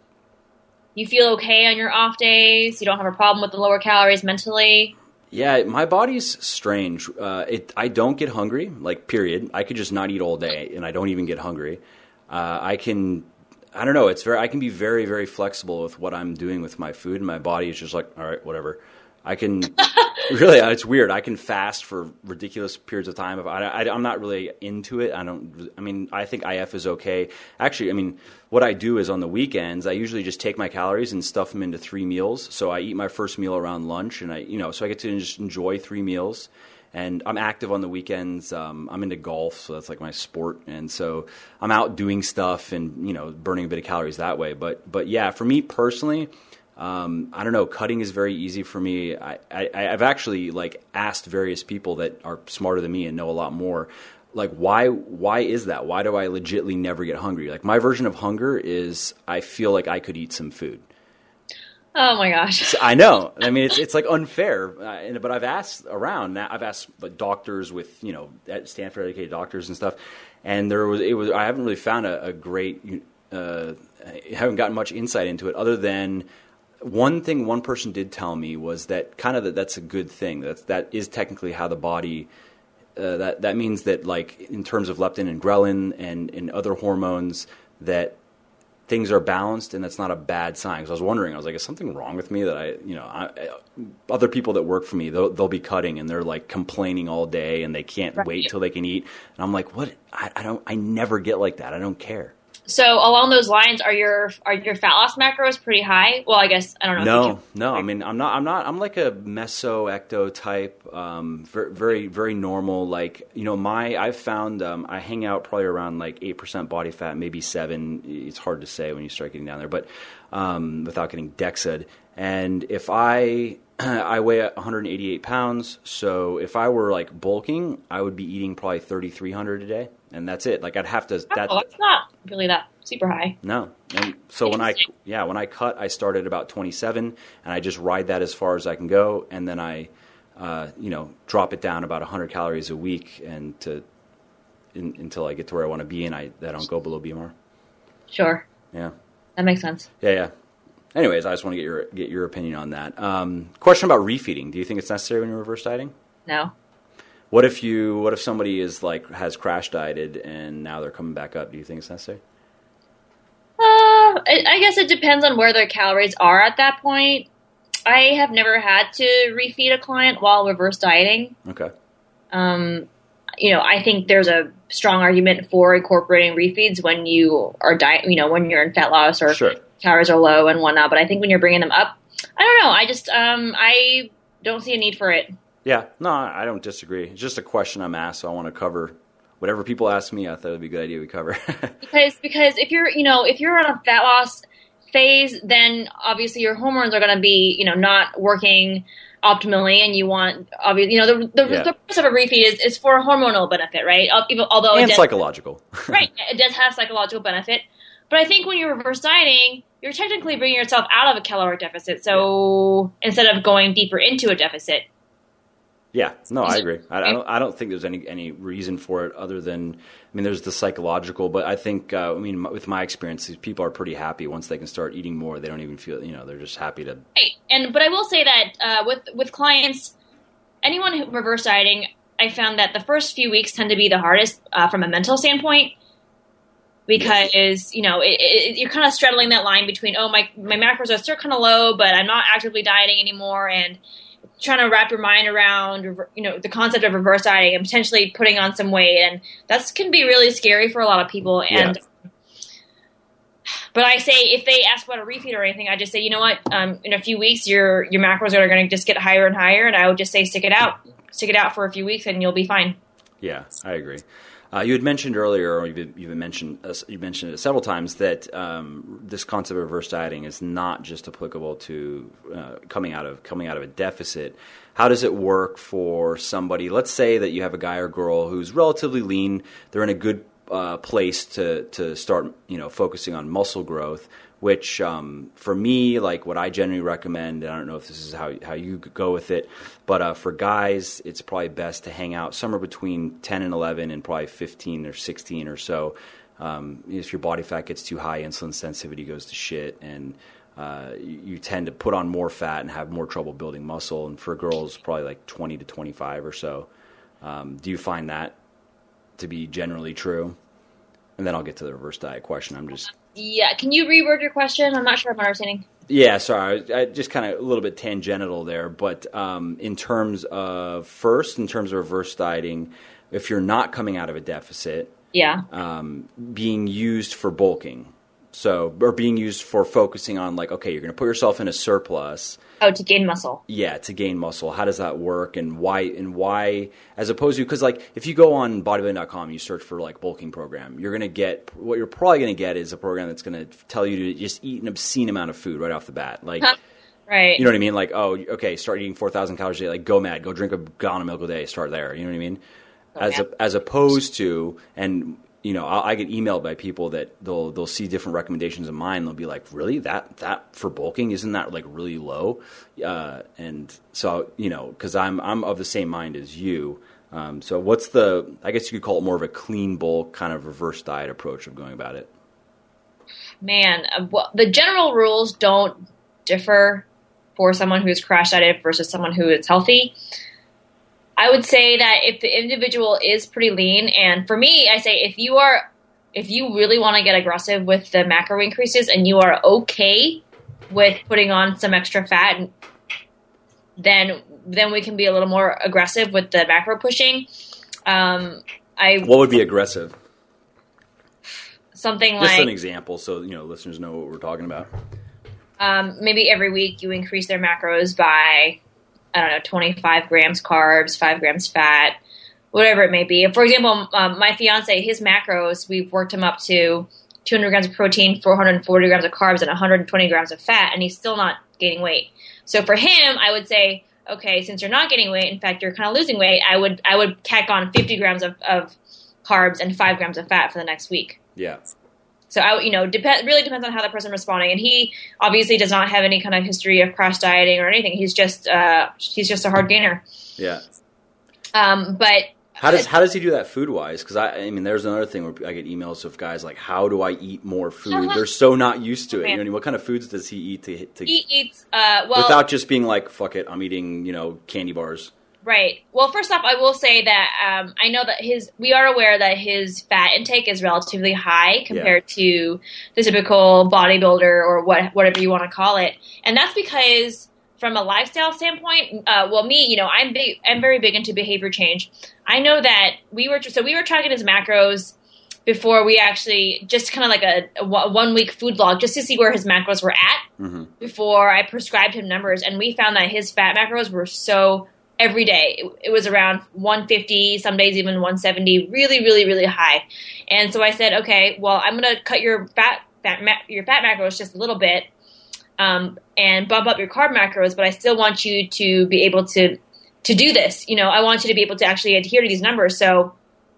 you feel okay on your off days? You don't have a problem with the lower calories mentally? Yeah, my body's strange. Uh, it, I don't get hungry, like, period. I could just not eat all day and I don't even get hungry. Uh, I can... I don't know. It's very. I can be very, very flexible with what I'm doing with my food, and my body is just like, all right, whatever. I can really. It's weird. I can fast for ridiculous periods of time. If I, I, I'm not really into it. I don't. I mean, I think I F is okay. Actually, I mean, what I do is on the weekends, I usually just take my calories and stuff them into three meals. So I eat my first meal around lunch, and I, you know, so I get to just enjoy three meals. And I'm active on the weekends. Um, I'm into golf, so that's like my sport. And so I'm out doing stuff and, you know, burning a bit of calories that way. But, but yeah, for me personally, um, I don't know, cutting is very easy for me. I, I, I've actually, like, asked various people that are smarter than me and know a lot more, like, why why is that? Why do I legitimately never get hungry? Like, my version of hunger is I feel like I could eat some food. Oh my gosh. So, I know. I mean, it's it's like unfair. Uh, and, but I've asked around. Now, I've asked like doctors with you know at Stanford educated doctors and stuff, and there was it was. I haven't really found a, a great. Uh, I haven't gotten much insight into it, other than one thing one person did tell me was that kind of that that's a good thing. That that is technically how the body. Uh, that that means that like in terms of leptin and ghrelin and, and other hormones that. Things are balanced, and that's not a bad sign. Because I was wondering, I was like, is something wrong with me that I, you know, I, other people that work for me, they'll, they'll be cutting and they're like complaining all day and they can't right. wait till they can eat. And I'm like, what? I, I don't, I never get like that. I don't care. So along those lines, are your are your fat loss macros pretty high? Well, I guess I don't know. No, no. I mean, I'm not. I'm not. I'm like a meso ecto type. Um, very, very, very normal. Like you know, my I've found um, I hang out probably around like eight percent body fat, maybe seven. It's hard to say when you start getting down there, but um, without getting DEXA'd. And if I I weigh one hundred eighty-eight pounds, so if I were like bulking, I would be eating probably thirty-three hundred a day. And that's it. Like I'd have to. That, oh, that's not really that super high. No. And so when I yeah when I cut, I started about twenty-seven, and I just ride that as far as I can go, and then I, uh, you know, drop it down about one hundred calories a week, and to in, until I get to where I want to be, and I, I don't go below B M R. Sure. Yeah. That makes sense. Yeah, yeah. Anyways, I just want to get your get your opinion on that. Um, question about refeeding. Do you think it's necessary when you're reverse dieting? No. What if you? What if somebody is like has crash dieted and now they're coming back up? Do you think it's necessary? Uh, I, I guess it depends on where their calories are at that point. I have never had to refeed a client while reverse dieting. Okay. Um, you know, I think there's a strong argument for incorporating refeeds when you are diet. You know, when you're in fat loss or sure. calories are low and whatnot. But I think when you're bringing them up, I don't know. I just um, I don't see a need for it. Yeah, no, I don't disagree. It's just a question I'm asked, so I want to cover whatever people ask me. I thought it'd be a good idea we cover. because because if you're you know if you're on a fat loss phase, then obviously your hormones are going to be you know not working optimally, and you want obviously you know the the, yeah. the purpose of a refeed is, is for hormonal benefit, right? Even although and it does, psychological, right? It does have psychological benefit, but I think when you're reverse dieting, you're technically bringing yourself out of a caloric deficit. So yeah. instead of going deeper into a deficit. Yeah, no, I agree. I, I don't. I don't think there's any any reason for it other than. I mean, there's the psychological, but I think. Uh, I mean, with my experience, these people are pretty happy once they can start eating more. They don't even feel. You know, they're just happy to. Right, and but I will say that uh, with with clients, anyone who reverse dieting, I found that the first few weeks tend to be the hardest uh, from a mental standpoint. Because yes. you know it, it, you're kind of straddling that line between oh my my macros are still kind of low, but I'm not actively dieting anymore, and trying to wrap your mind around, you know, the concept of reverse dieting and potentially putting on some weight. And that can be really scary for a lot of people. And, yeah. but I say, if they ask about a refeed or anything, I just say, you know what, um, in a few weeks, your, your macros are going to just get higher and higher. And I would just say, stick it out, stick it out for a few weeks and you'll be fine. Yeah, I agree. Uh, you had mentioned earlier, or you've, you've mentioned uh, you mentioned it several times, that um, this concept of reverse dieting is not just applicable to uh, coming out of coming out of a deficit. How does it work for somebody? Let's say that you have a guy or girl who's relatively lean. They're in a good uh, place to to start, you know, focusing on muscle growth. Which um, for me, like what I generally recommend, and I don't know if this is how how you go with it, but uh, for guys, it's probably best to hang out somewhere between ten and eleven and probably fifteen or sixteen or so. Um, if your body fat gets too high, insulin sensitivity goes to shit, and uh, you, you tend to put on more fat and have more trouble building muscle. And for girls, probably like twenty to twenty-five or so. Um, do you find that to be generally true? And then I'll get to the reverse diet question. I'm just... Yeah, can you reword your question? I'm not sure if I'm understanding. Yeah, sorry, I, I just kind of a little bit tangential there, but um, in terms of first, in terms of reverse dieting, if you're not coming out of a deficit, yeah, um, being used for bulking, so or being used for focusing on like, okay, you're going to put yourself in a surplus. Oh, to gain muscle. Yeah, to gain muscle. How does that work, and why? And why, as opposed to, because like if you go on bodybuilding dot com, you search for like bulking program, you're gonna get what you're probably gonna get is a program that's gonna tell you to just eat an obscene amount of food right off the bat, like. Right. You know what I mean? Like, oh, okay, start eating four thousand calories a day. Like, go mad, go drink a gallon of milk a day. Start there. You know what I mean? Oh, as a, as opposed to, and you know, I, I get emailed by people that they'll they'll see different recommendations of mine. They'll be like, "Really? That that for bulking, isn't that like really low?" Uh, and so, you know, because I'm I'm of the same mind as you. Um, so, what's the? I guess you could call it more of a clean bulk kind of reverse diet approach of going about it. Man, uh, well, the general rules don't differ for someone who's crash dieted versus someone who is healthy. I would say that if the individual is pretty lean, and for me, I say if you are, if you really want to get aggressive with the macro increases and you are okay with putting on some extra fat, then then we can be a little more aggressive with the macro pushing. Um, I what would be aggressive? Something Just like an example, so you know listeners know what we're talking about. Um, maybe every week you increase their macros by, I don't know, twenty-five grams carbs, five grams fat, whatever it may be. For example, um, my fiance, his macros, we've worked him up to two hundred grams of protein, four hundred forty grams of carbs, and one hundred twenty grams of fat, and he's still not gaining weight. So for him, I would say, okay, since you're not getting weight, in fact, you're kind of losing weight, I would I would tack on fifty grams of, of carbs and five grams of fat for the next week. Yeah. So, I, you know, depend, really depends on how the person is responding. And he obviously does not have any kind of history of crash dieting or anything. He's just uh, he's just a hard gainer. Yeah. Um, but how does how does he do that food wise? Because I, I mean, there's another thing where I get emails of guys like, "How do I eat more food?" Uh-huh. They're so not used to it. Man. You know, what kind of foods does he eat to to he eats uh, well without just being like, "Fuck it, I'm eating," you know, candy bars. Right. Well, first off, I will say that um, I know that his. We are aware that his fat intake is relatively high compared yeah. to the typical bodybuilder or what, whatever you want to call it, and that's because from a lifestyle standpoint, uh, well, me, you know, I'm big. I'm very big into behavior change. I know that we were so we were tracking his macros before we actually just kind of like a, a one week food log just to see where his macros were at mm-hmm. before I prescribed him numbers, and we found that his fat macros were so. Every day. It, it was around one fifty, some days even one seventy, really, really, really high. And so I said, okay, well, I'm going to cut your fat, fat ma- your fat macros just a little bit um, and bump up your carb macros, but I still want you to be able to to do this. You know, I want you to be able to actually adhere to these numbers. So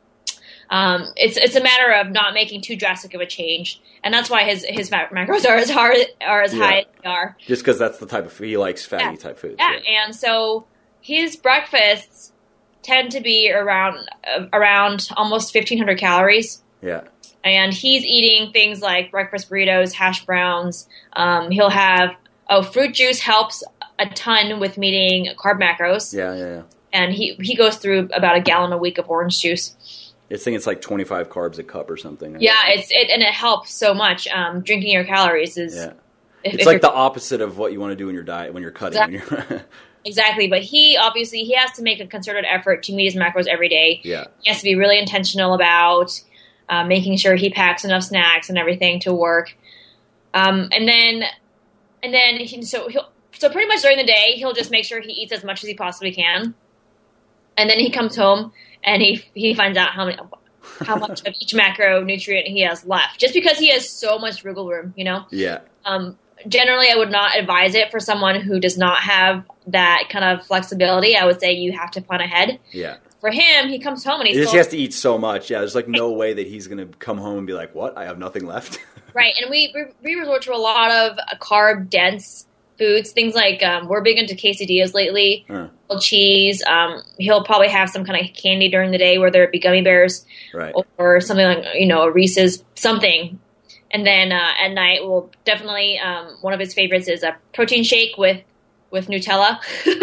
um, it's it's a matter of not making too drastic of a change. And that's why his, his fat macros are as hard are as yeah. high as they are. Just because that's the type of food he likes, fatty yeah. type foods. Yeah. yeah, and so his breakfasts tend to be around uh, around almost fifteen hundred calories. Yeah. And he's eating things like breakfast burritos, hash browns. Um, he'll have, oh, fruit juice helps a ton with meeting carb macros. Yeah, yeah, yeah. And he, he goes through about a gallon a week of orange juice. I think it's like twenty-five carbs a cup or something. Right? Yeah, it's it, and it helps so much. Um, drinking your calories is... Yeah. If, it's if like the opposite of what you want to do in your diet when you're cutting. Exactly. When you're Exactly, but he obviously he has to make a concerted effort to meet his macros every day. Yeah, he has to be really intentional about uh, making sure he packs enough snacks and everything to work. Um, and then, and then he, so he'll so pretty much during the day he'll just make sure he eats as much as he possibly can. And then he comes home and he he finds out how many how much of each macronutrient he has left, just because he has so much wiggle room, you know. Yeah. Um, generally, I would not advise it for someone who does not have that kind of flexibility. I would say you have to plan ahead. Yeah. For him, he comes home and he's he just still, has to eat so much. Yeah, there's like no way that he's going to come home and be like, "What? I have nothing left." Right, and we we resort to a lot of carb dense foods. Things like um, we're big into quesadillas lately. Uh. Cheese. Um, he'll probably have some kind of candy during the day, whether it be gummy bears, right, or something like you know a Reese's something. And then uh, at night, we'll definitely um, one of his favorites is a protein shake with with Nutella.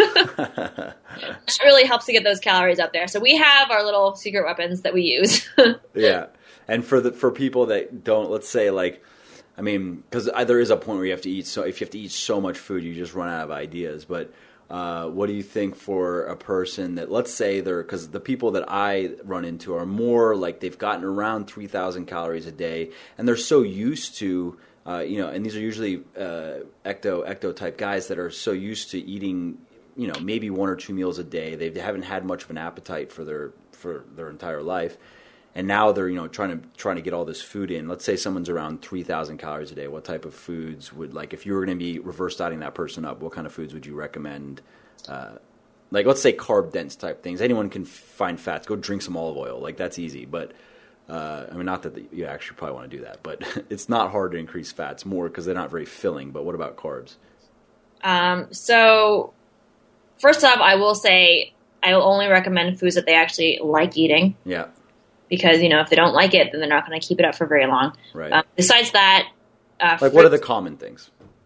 That really helps to get those calories up there. So we have our little secret weapons that we use. Yeah, and for the for people that don't, let's say like, I mean, because there is a point where you have to eat. So if you have to eat so much food, you just run out of ideas. But uh, what do you think for a person that, let's say they're, because the people that I run into are more like they've gotten around three thousand calories a day, and they're so used to, uh, you know, and these are usually uh, ecto ecto type guys that are so used to eating, you know, maybe one or two meals a day. They haven't had much of an appetite for their for their entire life, and now they're you know trying to trying to get all this food in. Let's say someone's around three thousand calories a day. What type of foods would, like, if you were going to be reverse dieting that person up, what kind of foods would you recommend? Uh, like, let's say carb dense type things. Anyone can find fats. Go drink some olive oil. Like, that's easy. But Uh, I mean, not that the, you actually probably want to do that, but it's not hard to increase fats more because they're not very filling. But what about carbs? Um, so first off, I will say I will only recommend foods that they actually like eating. Yeah. Because, you know, if they don't like it, then they're not going to keep it up for very long. Right. Um, besides that, uh, like fruits, what are the common things?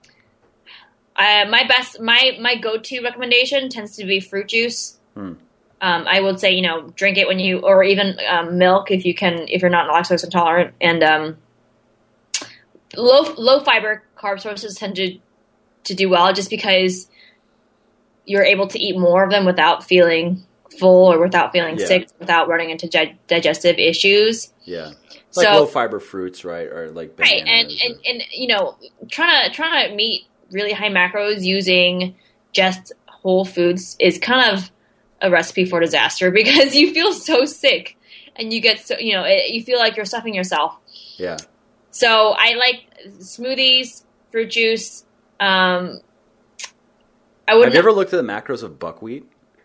Uh, my best, my my go-to recommendation tends to be fruit juice. Hmm. Um, I would say, you know, drink it when you, or even um, milk if you can, if you're not lactose intolerant. And um, low low fiber carb sources tend to to do well, just because you're able to eat more of them without feeling full or without feeling Yeah. sick, without running into gi- digestive issues. Yeah. Like So- low fiber fruits, right? Or like Right, and, bananas and, or- and you know, trying to trying to meet really high macros using just whole foods is kind of a recipe for disaster, because you feel so sick and you get so, you know, it, you feel like you're stuffing yourself. yeah. So I like smoothies, fruit juice. Um, I would. Have you ever looked at the macros of buckwheat?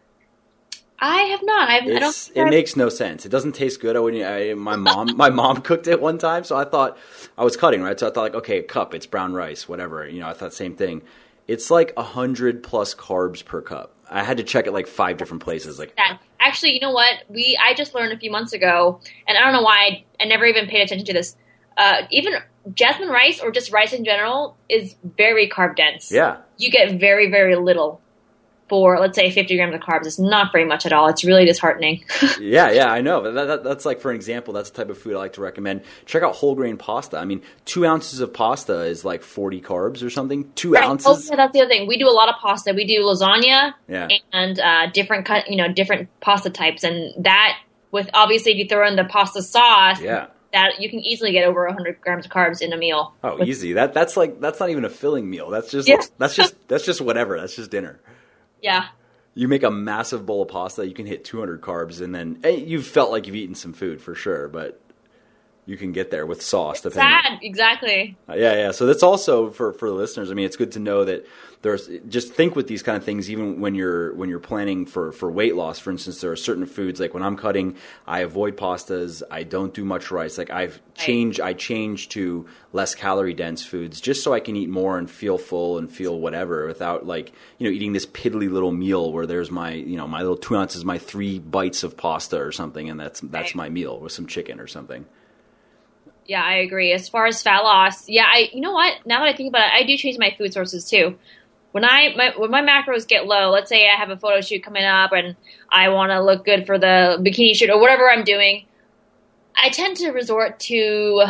I have not. I've, I don't. It's, think it I've- makes no sense. It doesn't taste good. I, wouldn't- I, my mom, my mom cooked it one time, so I thought I was cutting right. So I thought like, okay, a cup, it's brown rice, whatever. You know, I thought same thing. It's like a hundred plus carbs per cup. I had to check it like five different places. Like, that. Actually, you know what? We I just learned a few months ago, and I don't know why I, I never even paid attention to this. Uh, even jasmine rice or just rice in general is very carb dense. yeah, You get very, very little for, let's say, fifty grams of carbs. It's not very much at all. It's really disheartening. yeah, yeah. I know. But that, that, that's like, for an example, that's the type of food I like to recommend. Check out whole grain pasta. I mean, two ounces of pasta is like forty carbs or something. Two Right. Oh, ounces. yeah, that's the other thing. We do a lot of pasta. We do lasagna Yeah. and uh, different cut, you know, different pasta types, and that with obviously if you throw in the pasta sauce, Yeah. that you can easily get over one hundred grams of carbs in a meal. Oh, With- easy. That that's like that's not even a filling meal. That's just Yeah. that's just that's just whatever. That's just dinner. Yeah. You make a massive bowl of pasta, you can hit two hundred carbs, and then eh, you've felt like you've eaten some food for sure, but you can get there with sauce. Depending. Sad, exactly. Uh, yeah, yeah. So that's also for, for the listeners. I mean, it's good to know that there's just think with these kind of things, even when you're when you're planning for, for weight loss. For instance, there are certain foods like when I'm cutting, I avoid pastas. I don't do much rice. Like I've changed, I change to less calorie dense foods just so I can eat more and feel full and feel whatever without like you know eating this piddly little meal where there's my you know my little two ounces, my three bites of pasta or something, and that's that's Right. my meal with some chicken or something. Yeah, I agree. As far as fat loss, yeah, I you know what? Now that I think about it, I do change my food sources too. When I my, when my macros get low, let's say I have a photo shoot coming up and I want to look good for the bikini shoot or whatever I'm doing, I tend to resort to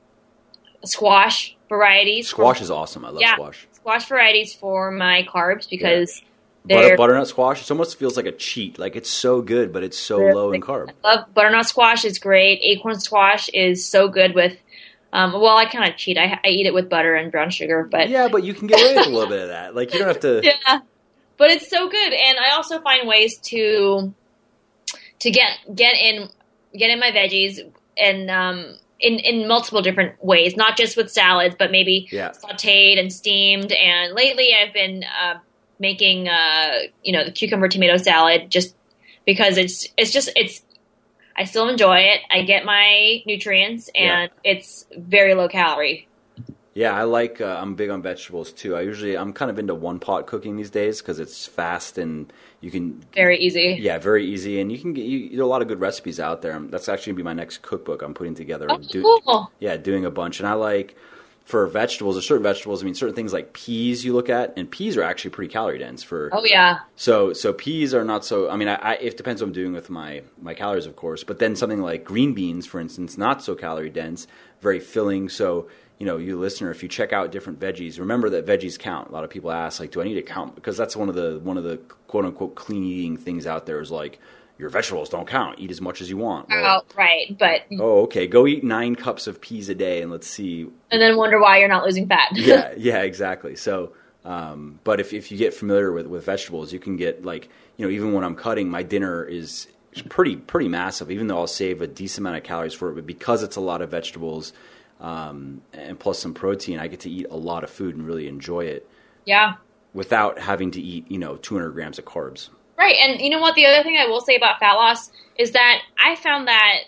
squash varieties. Squash is awesome. I love Yeah. squash. Squash varieties for my carbs because Butter, they're butternut squash, it almost feels like a cheat. Like it's so good, but it's so They're- low in carb. I love butternut squash is great. Acorn squash is so good with. Um, well, I kind of cheat. I, I eat it with butter and brown sugar, but Yeah, but you can get away with a little bit of that. Like you don't have to. yeah, but it's so good. And I also find ways to to get get in get in my veggies and um, in in multiple different ways, not just with salads, but maybe Yeah. sautéed and steamed. And lately, I've been uh, making uh, you know the cucumber tomato salad just because it's it's just it's. I still enjoy it. I get my nutrients, and it's very low calorie. Yeah, I like. Uh, I'm big on vegetables too. I usually I'm kind of into one pot cooking these days because it's fast and you can. Very easy. Yeah, very easy, and you can get you, there are a lot of good recipes out there. That's actually gonna be my next cookbook I'm putting together. Oh, Do- cool. Yeah, doing a bunch, and I like. For vegetables, there's certain vegetables. I mean, certain things like peas you look at, and peas are actually pretty calorie dense. For Oh yeah. So so peas are not so. I mean, I, I, it depends what I'm doing with my my calories, of course. But then something like green beans, for instance, not so calorie dense, very filling. So you know, you listener, if you check out different veggies, remember that veggies count. A lot of people ask, like, do I need to count? Because that's one of the one of the quote unquote clean eating things out there is like your vegetables don't count. Eat as much as you want. Well, Oh, right, but oh, okay. Go eat nine cups of peas a day, and let's see. and then wonder why you're not losing fat. Yeah, yeah, exactly. So, um, but if if you get familiar with, with vegetables, you can get like you know even when I'm cutting, my dinner is pretty pretty massive. Even though I'll save a decent amount of calories for it, but because it's a lot of vegetables um, and plus some protein, I get to eat a lot of food and really enjoy it Yeah. without having to eat you know two hundred grams of carbs. Right, and you know what? The other thing I will say about fat loss is that I found that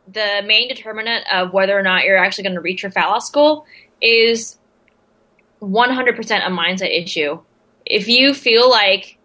the main determinant of whether or not you're actually going to reach your fat loss goal is one hundred percent a mindset issue. If you feel like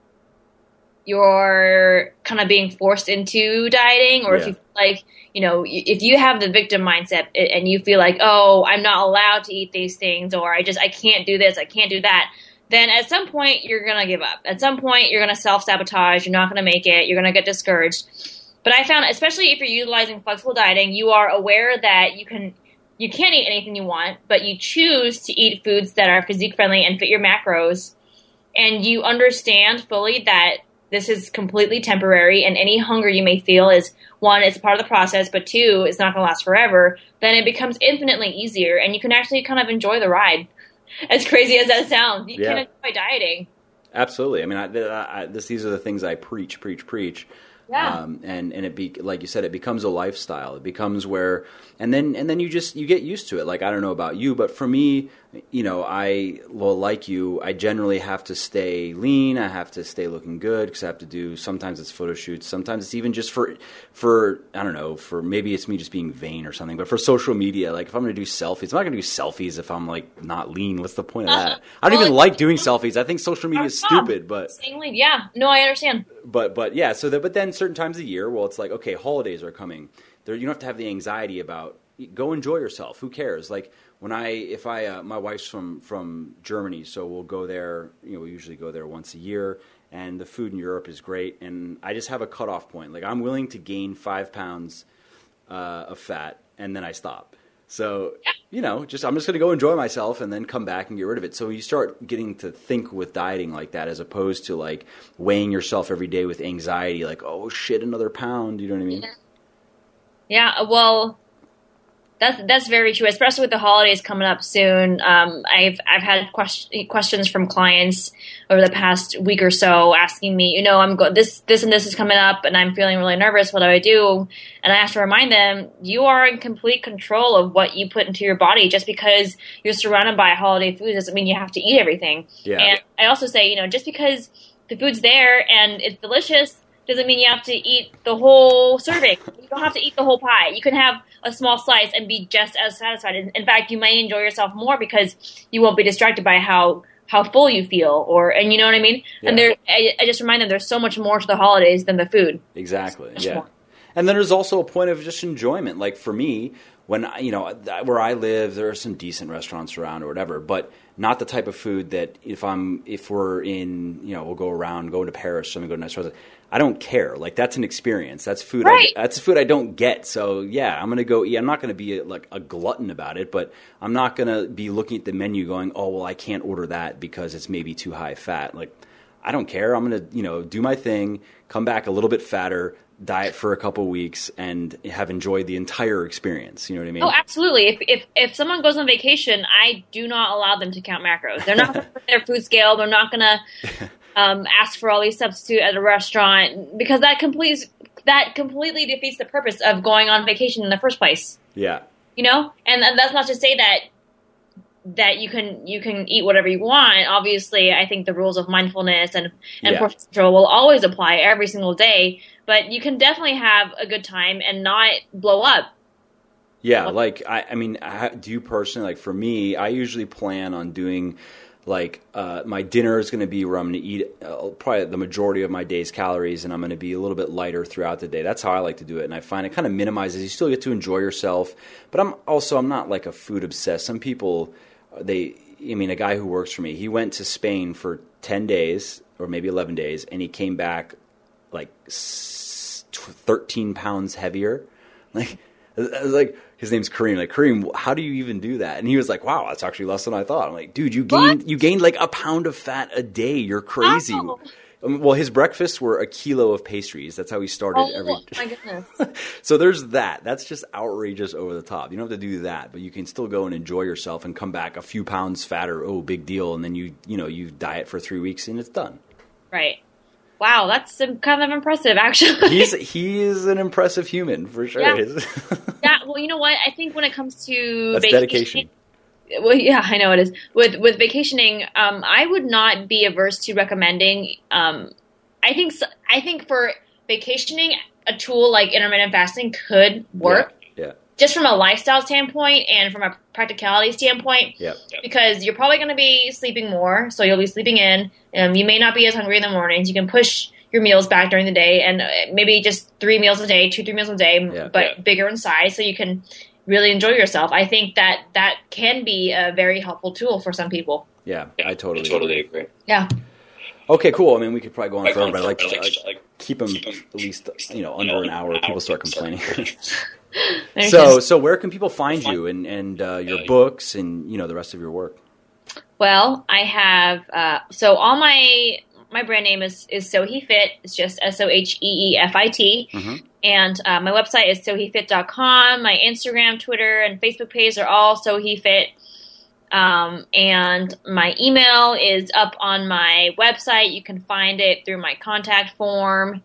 you're kind of being forced into dieting, or yeah. if you feel like, you know, if you have the victim mindset and you feel like, oh, I'm not allowed to eat these things, or I just, I can't do this, I can't do that, then at some point you're going to give up. At some point you're going to self-sabotage, you're not going to make it, you're going to get discouraged. But I found, especially if you're utilizing flexible dieting, you are aware that you can, you can't eat anything you want, but you choose to eat foods that are physique friendly and fit your macros. And you understand fully that this is completely temporary, and any hunger you may feel is, one, it's part of the process, but two, it's not going to last forever. Then it becomes infinitely easier, and you can actually kind of enjoy the ride. As crazy as that sounds, you yeah. can enjoy dieting. Absolutely. I mean, I, I, this, these are the things I preach, preach, preach. Yeah. Um, and, and it be, like you said, it becomes a lifestyle. It becomes where, and then, and then you just, you get used to it. Like, I don't know about you, but for me, you know, I, well, like you, I generally have to stay lean. I have to stay looking good because I have to do, sometimes it's photo shoots. Sometimes it's even just for, for, I don't know, for maybe it's me just being vain or something, but for social media, like if I'm going to do selfies, I'm not going to do selfies if I'm like not lean. What's the point of that? I don't well, even like doing selfies. I think social media is stupid, but. Staying lean, yeah. No, I understand. But, but yeah, so that, but then certain times of year, well, it's like, okay, holidays are coming. There, you don't have to have the anxiety about, go enjoy yourself. Who cares? Like when I, if I, uh, my wife's from, from Germany, so we'll go there, you know, we usually go there once a year, and the food in Europe is great. And I just have a cutoff point. Like I'm willing to gain five pounds uh, of fat, and then I stop. So, you know, just I'm just going to go enjoy myself and then come back and get rid of it. So you start getting to think with dieting like that, as opposed to like weighing yourself every day with anxiety, like, oh shit, another pound. You know what I mean? Yeah, well, that's that's very true, especially with the holidays coming up soon. Um, I've I've had quest- questions from clients over the past week or so asking me, you know, I'm go- this this and this is coming up, and I'm feeling really nervous. What do I do? And I have to remind them, you are in complete control of what you put into your body. Just because you're surrounded by holiday food doesn't mean you have to eat everything. Yeah. And I also say, you know, just because the food's there and it's delicious doesn't mean you have to eat the whole serving. You don't have to eat the whole pie. You can have a small slice and be just as satisfied. In fact, you may enjoy yourself more because you won't be distracted by how, how full you feel, or, and you know what I mean? Yeah. And there, I, I just remind them there's so much more to the holidays than the food. Exactly. So yeah. more. And then there's also a point of just enjoyment. Like for me, when, you know, where I live, there are some decent restaurants around or whatever, but not the type of food that if I'm, if we're in, you know, we'll go around, go to Paris, something, go to nice restaurants. I don't care. Like that's an experience. That's food. Right. I, that's food I don't get. So yeah, I'm gonna go eat. I'm not gonna be a, like a glutton about it, but I'm not gonna be looking at the menu going, oh well, I can't order that because it's maybe too high fat. Like I don't care. I'm gonna, you know, do my thing, come back a little bit fatter, diet for a couple weeks, and have enjoyed the entire experience. You know what I mean? Oh, absolutely. If if if someone goes on vacation, I do not allow them to count macros. They're not going to put their food scale. They're not going to um, ask for all these substitute at a restaurant, because that completes that completely defeats the purpose of going on vacation in the first place. Yeah. You know, and, and that's not to say that that you can you can eat whatever you want. Obviously, I think the rules of mindfulness and and Yeah. portion control will always apply every single day. But you can definitely have a good time and not blow up. Yeah, like I, I mean, I, do you personally, like for me, I usually plan on doing like uh, my dinner is going to be where I'm going to eat uh, probably the majority of my day's calories, and I'm going to be a little bit lighter throughout the day. That's how I like to do it, and I find it kind of minimizes. You still get to enjoy yourself, but I'm also I'm not like a food obsessed. Some people, they, I mean, a guy who works for me, he went to Spain for ten days or maybe eleven days, and he came back like thirteen pounds heavier. Like, I was like, his name's Kareem. Like, Kareem, how do you even do that? And he was like, wow, that's actually less than I thought. I'm like, dude, you gained, What? you gained like a pound of fat a day. You're crazy. Wow. Um, well, his breakfasts were a kilo of pastries. That's how he started Oh every. my goodness! So there's that. That's just outrageous over the top. You don't have to do that, but you can still go and enjoy yourself and come back a few pounds fatter. Oh, big deal. And then you, you know, you diet for three weeks and it's done. Right. Wow, that's um, kind of impressive, actually. He's he is an impressive human for sure. Yeah. Yeah, well, you know what? I think when it comes to That's vacationing, dedication. well, yeah, I know it is. With with vacationing, um, I would not be averse to recommending. Um, I think s- I think for vacationing, a tool like intermittent fasting could work. Yeah, just from a lifestyle standpoint and from a practicality standpoint, Yep. because you're probably going to be sleeping more, so you'll be sleeping in. Um, you may not be as hungry in the mornings. You can push your meals back during the day, and maybe just three meals a day, two, three meals a day, Yeah. but Yeah. bigger in size, so you can really enjoy yourself. I think that that can be a very helpful tool for some people. Yeah, I totally, I totally agree. Yeah. Okay, cool. I mean, we could probably go on Like, forever, but I like I to like like, to, like, keep them keep 'em at least, you know, under an hour. People start complaining. There's so, just- so where can people find you and and uh, your books and you know the rest of your work? Well, I have uh, so all my my brand name is is Sohi Fit. It's just S O H E E F I T, Mm-hmm. and uh, my website is sohi fit dot com. My Instagram, Twitter, and Facebook page are all Sohi Fit. Um, and my email is up on my website. You can find it through my contact form.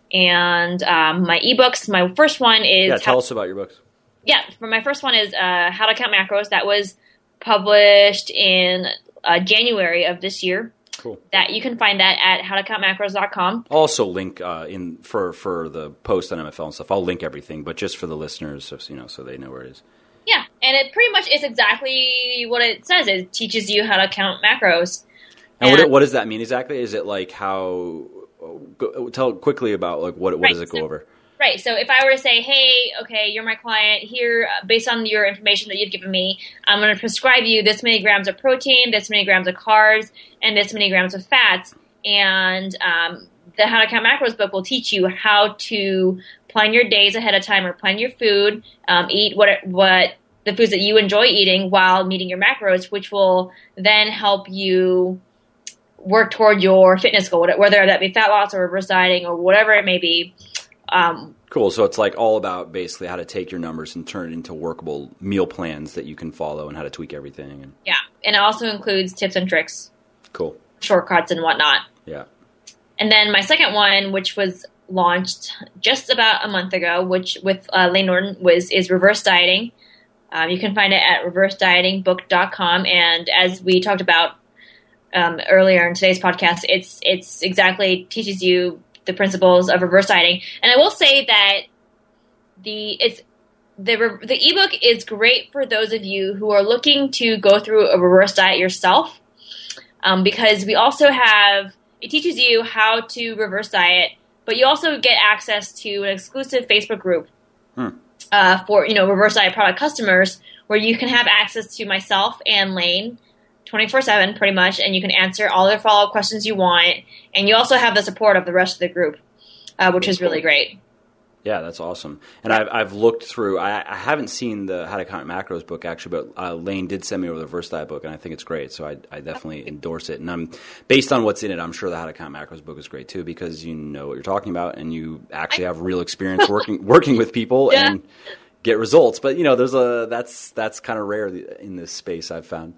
And um, my ebooks, my first one is Yeah, tell how, us about your books. yeah. For my first one is uh, How to Count Macros. That was published in uh, January of this year. Cool. That you can find that at how to count macros dot com. I'll also link uh, in for for the post on M F L and stuff. I'll link everything, but just for the listeners, so you know, so they know where it is. Yeah, and it pretty much is exactly what it says. It teaches you how to count macros. And, and what, what does that mean exactly? Is it like how? Go, tell quickly about like what what right, does it go so, over? Right. So if I were to say, hey, okay, you're my client here, uh, based on your information that you've given me, I'm going to prescribe you this many grams of protein, this many grams of carbs, and this many grams of fats. And um, the How to Count Macros book will teach you how to plan your days ahead of time or plan your food, um, eat what what the foods that you enjoy eating while meeting your macros, which will then help you work toward your fitness goal, whether that be fat loss or reverse dieting or whatever it may be. Um, cool. So it's like all about basically how to take your numbers and turn it into workable meal plans that you can follow and how to tweak everything. And yeah. And it also includes tips and tricks, cool. shortcuts and whatnot. Yeah. And then my second one, which was launched just about a month ago, which with uh, Layne Norton, was is reverse dieting. Um, you can find it at reverse dieting book dot com. And as we talked about um, earlier in today's podcast, it's it's exactly teaches you the principles of reverse dieting. And I will say that the it's the the ebook is great for those of you who are looking to go through a reverse diet yourself, um, because we also have it teaches you how to reverse diet, but you also get access to an exclusive Facebook group Hmm. uh, for you know reverse diet product customers, where you can have access to myself and Layne twenty-four seven pretty much, and you can answer all the follow-up questions you want. And you also have the support of the rest of the group, uh, which is really great. Yeah, that's awesome. And I've I've looked through. I, I haven't seen the How to Count Macros book actually, but uh, Layne did send me over the Reverse Diet book, and I think it's great. So I I definitely endorse it. And I'm based on what's in it, I'm sure the How to Count Macros book is great too, because you know what you're talking about and you actually have real experience working working with people Yeah. and get results. But you know, there's a that's that's kind of rare in this space, I've found.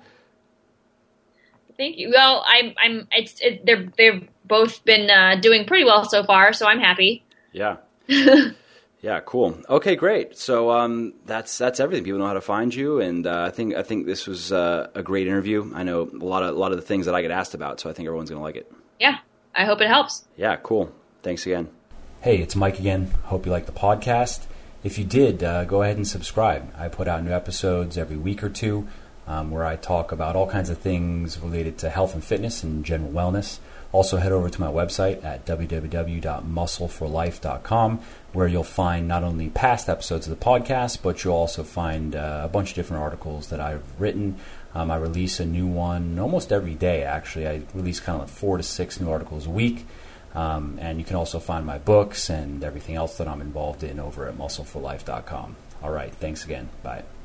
Thank you. Well, I'm I'm it's it, they're they've both been uh, doing pretty well so far, so I'm happy. Yeah. Yeah, cool. Okay, great. So um, that's that's everything. People know how to find you, and uh, I think I think this was uh, a great interview. I know a lot of a lot of the things that I get asked about, so I think everyone's going to like it. Yeah, I hope it helps. Yeah, cool. Thanks again. Hey, it's Mike again. Hope you like the podcast. If you did, uh, go ahead and subscribe. I put out new episodes every week or two um, where I talk about all kinds of things related to health and fitness and general wellness. Also, head over to my website at w w w dot muscle for life dot com, where you'll find not only past episodes of the podcast, but you'll also find uh, a bunch of different articles that I've written. Um, I release a new one almost every day, actually. I release kind of like four to six new articles a week. Um, and you can also find my books and everything else that I'm involved in over at muscle for life dot com. All right, thanks again. Bye.